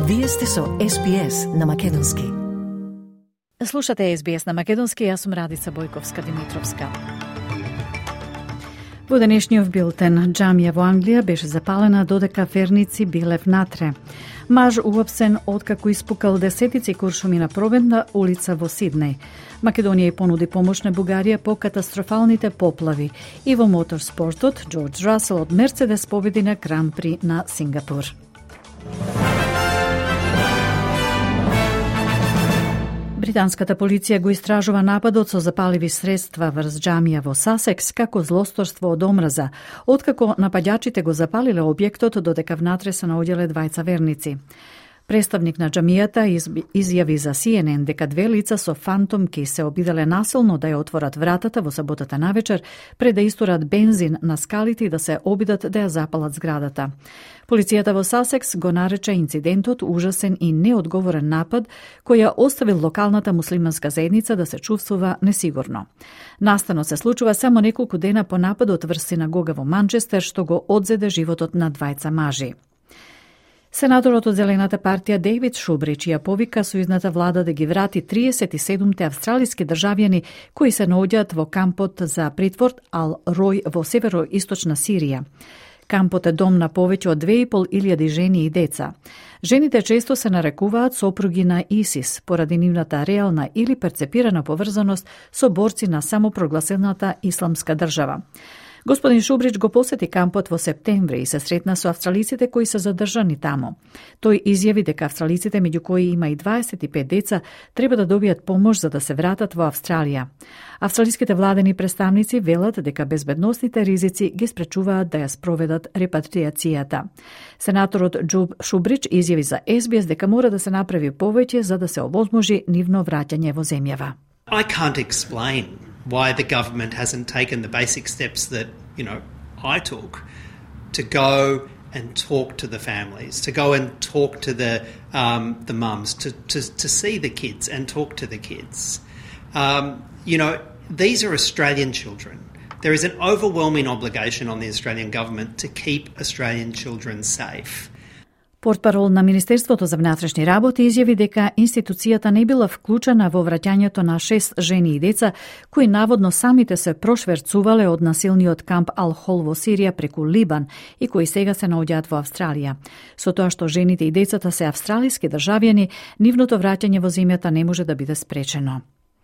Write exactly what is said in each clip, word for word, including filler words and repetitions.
Вие сте со Ес Би Ес на Македонски. Слушате Ес Би Ес на Македонски, јас сум Радица Бојковска-Димитровска. Во денешниот билтен, џамија во Англија беше запалена додека верници биле внатре. Маж уапсен откако испукал десетици куршуми на променна улица во Сиднеј. Македонија понуди помош на Бугарија по катастрофалните поплави. И во моторспортот, Џорџ Расел од Мерцедес победи на Гран При на Сингапур. Британската полиција го истражува нападот со запаливи средства врз џамија во Сасекс како злосторство од омраза, откако напаѓачите го запалиле објектот додека внатре се наоѓале двајца верници. Представник на џамијата изјави за Си Ен Ен дека две лица со фантомки се обиделе насилно да ја отворат вратата во саботата навечер пред да истурат бензин на скалите и да се обидат да ја запалат зградата. Полицијата во Сасекс го нарече инцидентот ужасен и неодговорен напад кој ја оставил локалната муслиманска заедница да се чувствува несигурно. Настанот се случува само неколку дена по нападот врз синагога во Манчестер што го одзеде животот на двајца мажи. Сенаторот од Зелената партија Дејвид Шубрич ја повика сојузната влада да ги врати триесет и седумте австралиски државјани кои се наоѓаат во кампот за притвор Ал Рој во североисточна Сирија. Кампот е дом на повеќе од две и пол илјади жени и деца. Жените често се нарекуваат сопруги на ИСИС поради нивната реална или перцепирана поврзаност со борци на самопрогласената исламска држава. Господин Шубрич го посети кампот во септември и се сретна со австралиците кои се задржани таму. Тој изјави дека австралиците, меѓу кои има и дваесет и пет деца, треба да добијат помош за да се вратат во Австралија. Австралиските владени представници велат дека безбедносните ризици ги спречуваат да ја спроведат репатриацијата. Сенаторот Џуб Шубрич изјави за Ес Би Ес дека мора да се направи повеќе за да се овозможи нивно враќање во земјава. I can't explain why the government hasn't taken the basic steps that, you know, I took to go and talk to the families, to go and talk to the um, the mums, to, to to see the kids and talk to the kids. Um, you know, these are Australian children. There is an overwhelming obligation on the Australian government to keep Australian children safe. Портпарол на Министерството за внатрешни работи изјави дека институцијата не била вклучена во враќањето на шест жени и деца кои наводно самите се прошверцувале од насилниот камп Ал Хол во Сирија преку Либан и кои сега се наоѓаат во Австралија. Со тоа што жените и децата се австралиски државјани, нивното враќање во земјата не може да биде спречено.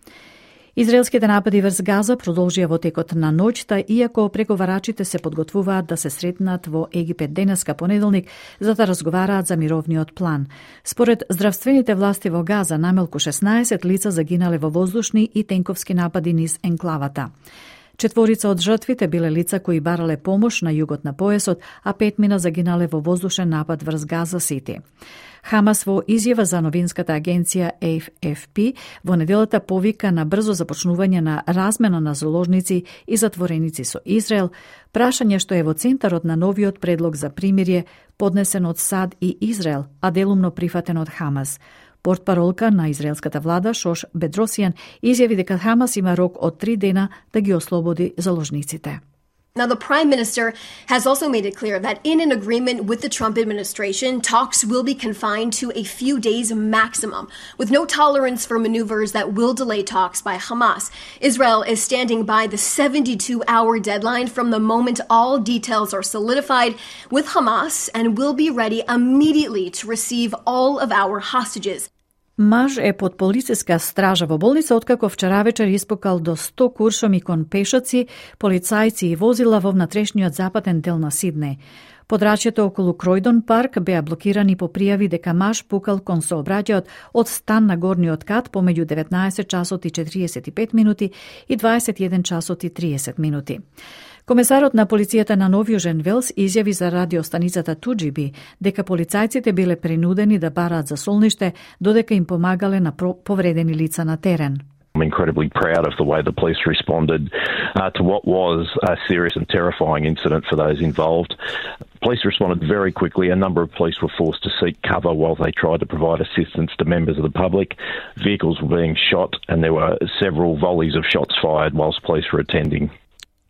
Израелските напади врз Газа продолжија во текот на ноќта, иако преговарачите се подготвуваат да се сретнат во Египет денеска понеделник за да разговараат за мировниот план. Според здравствените власти во Газа, најмалку шеснаесет лица загинале во воздушни и тенковски напади низ енклавата. Четворица од жртвите биле лица кои барале помош на југот на појасот, а петмина загинале во воздушен напад врз Газа Сити. Хамас во изјава за новинската агенција А Ф П во неделата повика на брзо започнување на размена на заложници и затвореници со Израел, прашање што е во центарот на новиот предлог за примирие поднесен од САД и Израел, а делумно прифатен од Хамас. Портпаролка на израелската влада Шош Бедросијан изјави дека Хамас има рок од три дена да ги ослободи заложниците. Now, the Prime Minister has also made it clear that in an agreement with the Trump administration, talks will be confined to a few days maximum, with no tolerance for maneuvers that will delay talks by Hamas. Israel is standing by the seventy-two hour deadline from the moment all details are solidified with Hamas and will be ready immediately to receive all of our hostages. Маж е под полициска стража во болница откако вчера вечер испукал до сто куршуми кон пешаци, полицајци и возила во внатрешниот западен дел на Сиднеј. Подрачјето околу Кројдон парк беа блокирани по пријави дека маж пукал кон сообраќајот од стан на горниот кат помеѓу деветнаесет часот и четириесет и пет минути и дваесет и еден часот и триесет минути. Комесарот на полицијата на Нов Јужен Велс изјави за радиостаницата Ту Џи Би дека полицајците биле принудени да бараат за солниште додека им помагале на повредени лица на терен. I'm incredibly proud of the way the police responded uh, to what was a serious and terrifying incident for those involved. Police responded very quickly. A number of police were forced to seek cover while they tried to provide assistance to members of the public. Vehicles were being shot and there were several volleys of shots fired whilst police were attending.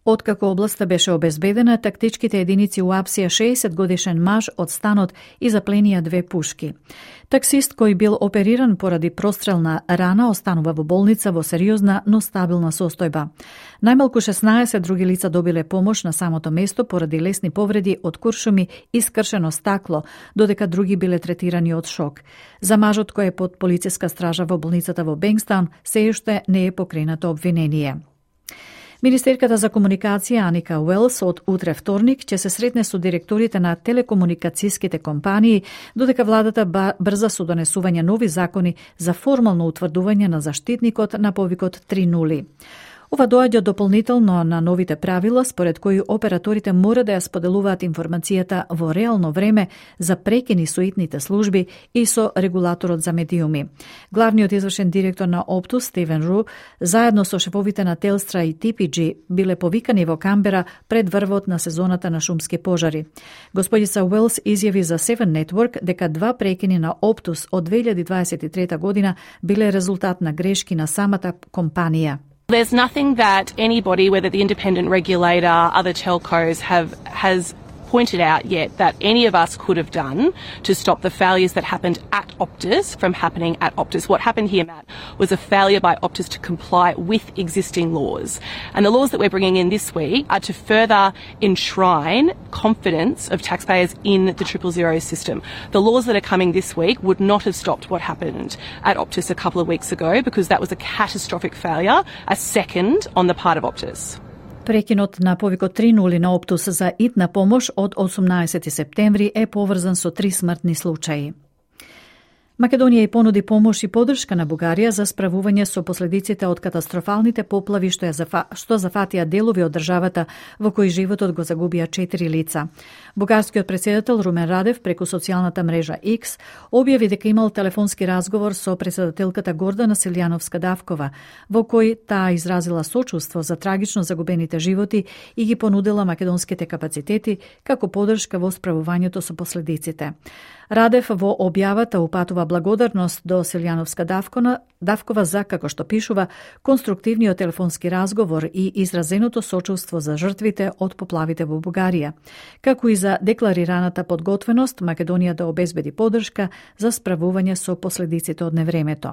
Откако областа беше обезбедена, тактичките единици уапсија шеесет годишен маж од станот и запленија две пушки. Таксист кој бил опериран поради прострелна рана останува во болница во сериозна, но стабилна состојба. Најмалку шеснаесет други лица добиле помош на самото место поради лесни повреди од куршуми и скршено стакло, додека други биле третирани од шок. За мажот кој е под полициска стража во болницата во Бенгстаун се уште не е покренато обвинение. Министерката за комуникација Аника Уелс од утре вторник ќе се сретне со директорите на телекомуникацијските компании, додека владата брза со донесување нови закони за формално утврдување на заштитникот на повикот три нула. Ова доаѓа дополнително на новите правила според кои операторите мора да ја споделуваат информацијата во реално време за прекини со итните служби и со регулаторот за медиуми. Главниот извршен директор на Оптус, Стивен Ру, заедно со шефовите на Телстра и Ти Пи Джи биле повикани во Камбера пред врвот на сезоната на шумски пожари. Господица Уелс изјави за Seven Network дека два прекини на Оптус од две илјади дваесет и трета година биле резултат на грешки на самата компанија. There's nothing that anybody, whether the independent regulator, other telcos, have has pointed out yet that any of us could have done to stop the failures that happened at Optus from happening at Optus. What happened here, Matt, was a failure by Optus to comply with existing laws. And the laws that we're bringing in this week are to further enshrine confidence of taxpayers in the triple zero system. The laws that are coming this week would not have stopped what happened at Optus a couple of weeks ago because that was a catastrophic failure, a second on the part of Optus. Прекинот на повикот три нула на Оптус за итна помош од осумнаесети септември е поврзан со три смртни случаи. Македонија и понуди помош и поддршка на Бугарија за справување со последиците од катастрофалните поплави што, зафа, што зафатија делови од државата во кои животот го загубија четири лица. Бугарскиот претседател Румен Радев преку социјалната мрежа X објави дека имал телефонски разговор со претседателката Гордана Силјановска-Давкова, во кој таа изразила сочувство за трагично загубените животи и ги понудила македонските капацитети како поддршка во справувањето со последиците. Радев во објавата упатува благодарност до Силјановска Давкова за, како што пишува, конструктивниот телефонски разговор и изразеното сочувство за жртвите од поплавите во Бугарија, како и за декларираната подготвеност Македонија да обезбеди поддршка за справување со последиците од невремето.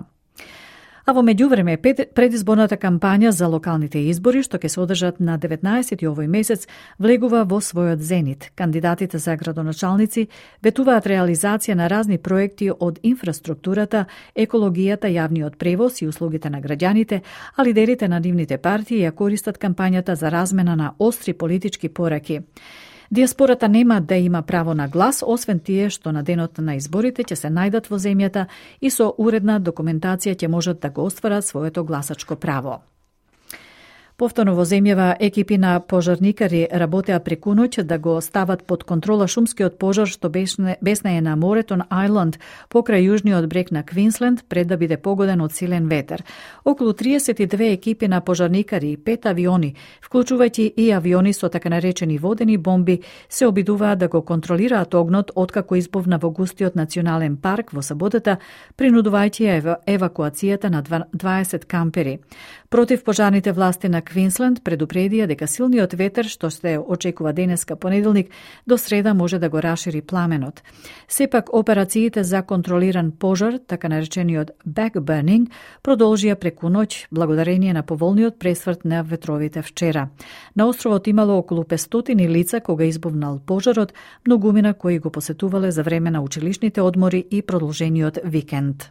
А во меѓувреме, предизборната кампања за локалните избори, што ќе се одржат на деветнаесети овој месец, влегува во својот зенит. Кандидатите за градоначалници ветуваат реализација на разни проекти од инфраструктурата, екологијата, јавниот превоз и услугите на граѓаните, а лидерите на нивните партии ја користат кампањата за размена на остри политички пораки. Диаспората нема да има право на глас, освен тие што на денот на изборите ќе се најдат во земјата и со уредна документација ќе можат да го остварат своето гласачко право. Повторно во земјава екипи на пожарникари работеа преку ноќ да го стават под контрола шумскиот пожар што беснее на Моретон Ајланд покрај јужниот брег на Квинсленд пред да биде погоден од силен ветер. Околу триесет и две екипи на пожарникари и пет авиони, вклучувајќи и авиони со така наречени водени бомби, се обидуваат да го контролираат огнот откако избувна во густиот национален парк во саботата, принудувајќи ев евакуацијата на дваесет кампери. Против пожарните власти на Квинсленд предупредија дека силниот ветер што се очекува денеска понеделник до среда може да го рашири пламенот. Сепак операциите за контролиран пожар, така наречениот backburning, продолжија преку ноќ благодарение на поволниот пресврт на ветровите вчера. На островот имало околу петстотини лица кога избувнал пожарот, многумина кои го посетувале за време на училишните одмори и продолжениот викенд.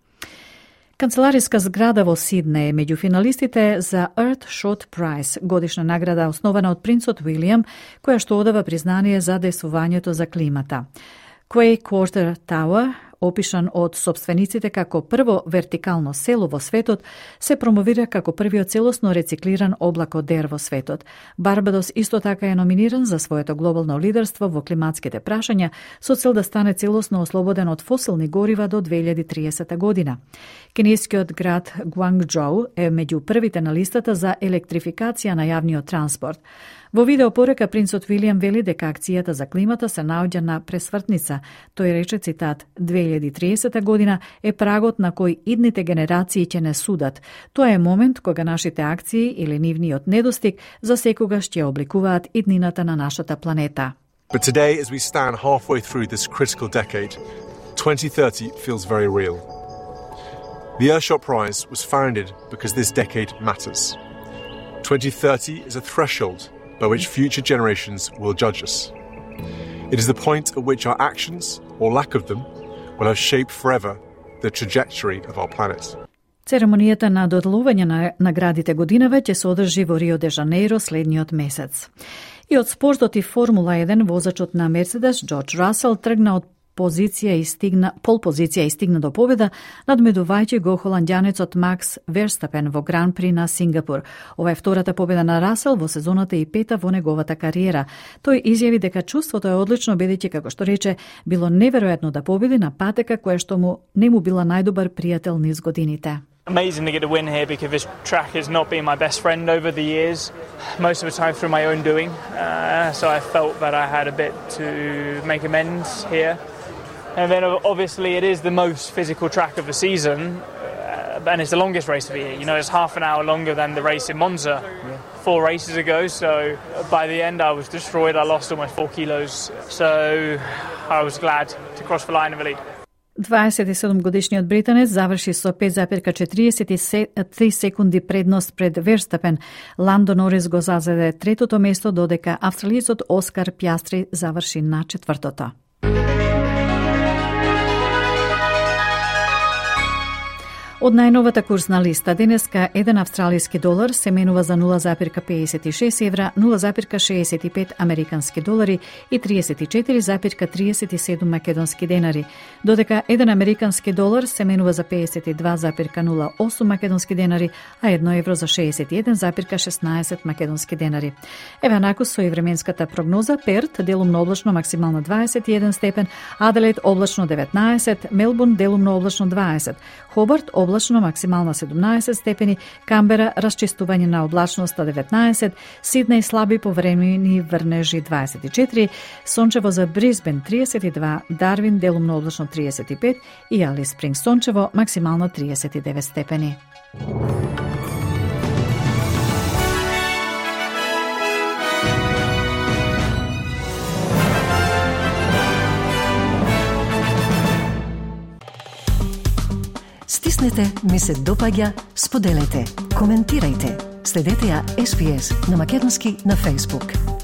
Канцелариска зграда во Сиднеј е меѓу финалистите за Earthshot Prize, годишна награда основана од принцот Уилијам, која што одава признание за дејствувањето за климата. Quay Quarter Tower, опишан од собствениците како прво вертикално село во светот, се промовира како првиот целосно рециклиран облак од дер во светот. Барбадос исто така е номиниран за своето глобално лидерство во климатските прашања со цел да стане целосно ослободен од фосилни горива до две илјади триесета година. Кинескиот град Гуангџоу е меѓу првите на листата за електрификација на јавниот транспорт. Во видео порека принцот Вилијам вели дека акцијата за климата се наоѓа на пресвртница. Тој рече, цитат, две илјади и триесета година е прагот на кој идните генерации ќе не судат. Тоа е момент кога нашите акции или нивниот недостиг за секогаш ќе обликуваат иднината на нашата планета. But today, as we stand halfway through this critical decade, twenty thirty feels very real. The Earthshot Prize was founded because this decade matters. twenty thirty is a threshold by which future generations will judge us. It is the point at which our actions, or lack of them, will have shaped forever the trajectory of our planet. Церемонијата на доделување на наградите годинава ќе се одржи во Рио де Жанеиро следниот месец. И од спортот и Формула еден, возачот на Мерцедес Џорџ Расел тргна од позиција и стигна, пол позиција и стигна до победа, надмедувајќи го холандјанецот Макс Верстапен во Гран При на Сингапур. Ова е втората победа на Расел во сезоната и пета во неговата кариера. Тој изјави дека чувството е одлично, бидејќи, како што рече, било неверојатно да победи на патека која што му не му била најдобар пријател низ годините. Amazing to get a win here because this track has not been my best friend over the years, most of the time through my own doing. Uh, so I felt that I had a bit to make amends here. And then obviously it is the most physical track of the season, uh, and it's the longest race of the year. You know, it's half an hour longer than the race in Monza yeah. four races ago. So by the end I was destroyed. I lost almost four kilos. So I was glad to cross the line of the lead. дваесет и седум годишниот британец заврши со пет зарез четириесет и три секунди предност пред Верстапен. Ландо Норис го зазеде третото место, додека австралијецот Оскар Пјастри заврши на четвртото. Од најновата курсна листа денеска еден австралиски долар се менува за нула зарез пеесет и шест евра, нула зарез шеесет и пет американски долари и триесет и четири зарез триесет и седум македонски денари, додека еден американски долар се менува за пеесет и два зарез нула осум македонски денари, а едно евро за шеесет и еден зарез шеснаесет македонски денари. Еве наку со и временската прогноза: Перт делумно облачно максимално дваесет и еден степен, Аделаид облачно деветнаесет, Мелбурн делумно облачно дваесет, Хобарт облачно максимално седумнаесет степени, Камбера расчистување на облачноста деветнаесет, Сиднеј слаби повремени врнежи дваесет и четири, сончево за Брисбен триесет и два, Дарвин делумно облачно триесет и пет и Алис Спринг сончево максимално триесет и девет степени. Стиснете, ми се допаѓа, споделете, коментирајте. Следете ја Ес Би Ес на македонски на Facebook.